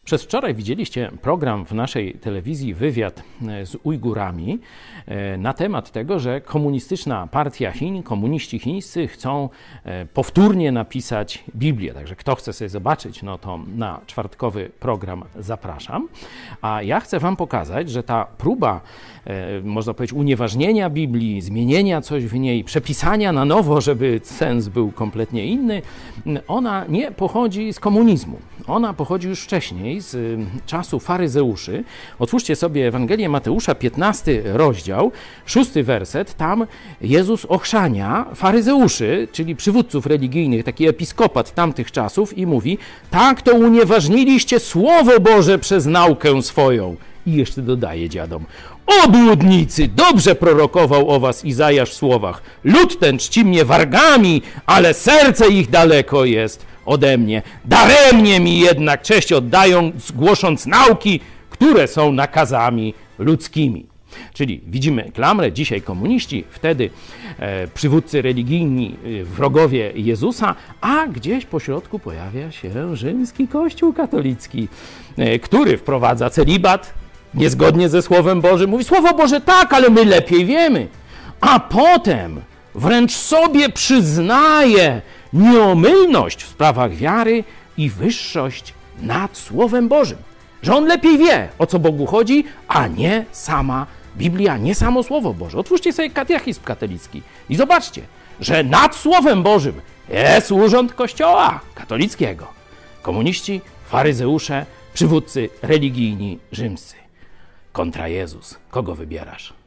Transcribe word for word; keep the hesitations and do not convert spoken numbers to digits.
Przez wczoraj widzieliście program w naszej telewizji Wywiad z Ujgurami na temat tego, że komunistyczna partia Chin, komuniści chińscy chcą powtórnie napisać Biblię. Także kto chce sobie zobaczyć, no to na czwartkowy program zapraszam. A ja chcę wam pokazać, że ta próba, można powiedzieć, unieważnienia Biblii, zmienienia coś w niej, przepisania na nowo, żeby sens był kompletnie inny, ona nie pochodzi z komunizmu. Ona pochodzi już wcześniej, z czasu faryzeuszy. Otwórzcie sobie Ewangelię Mateusza, piętnasty rozdział, szósty werset. Tam Jezus ochrzania faryzeuszy, czyli przywódców religijnych, taki episkopat tamtych czasów i mówi: tak to unieważniliście Słowo Boże przez naukę swoją. I jeszcze dodaje dziadom: obłudnicy, dobrze prorokował o was Izajasz w słowach: lud ten czci mnie wargami, ale serce ich daleko jest ode mnie. Daremnie mi jednak cześć oddają, głosząc nauki, które są nakazami ludzkimi. Czyli widzimy klamrę, dzisiaj komuniści, wtedy e, przywódcy religijni, e, wrogowie Jezusa, a gdzieś po środku pojawia się rzymski Kościół katolicki, e, który wprowadza celibat niezgodnie ze Słowem Bożym. Mówi: Słowo Boże tak, ale my lepiej wiemy. A potem wręcz sobie przyznaje nieomylność w sprawach wiary i wyższość nad Słowem Bożym. Że on lepiej wie, o co Bogu chodzi, a nie sama Biblia, nie samo Słowo Boże. Otwórzcie sobie katechizm katolicki i zobaczcie, że nad Słowem Bożym jest urząd Kościoła katolickiego. Komuniści, faryzeusze, przywódcy religijni rzymscy. Kontra Jezus. Kogo wybierasz?